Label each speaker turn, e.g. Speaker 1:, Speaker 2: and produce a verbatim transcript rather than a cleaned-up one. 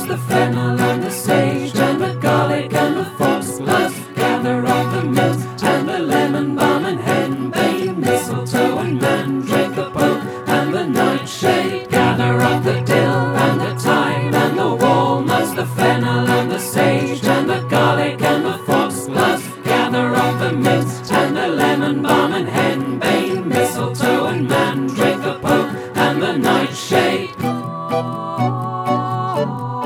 Speaker 1: walnuts, the fennel and the sage, and the garlic and the foxglove. Gather up the mint and the lemon balm and henbane, mistletoe and mandrake, the poke and the nightshade. Gather up the dill and the thyme and the walnuts, the fennel and the sage, and the garlic and the foxglove. Gather up the mint and the lemon balm and henbane,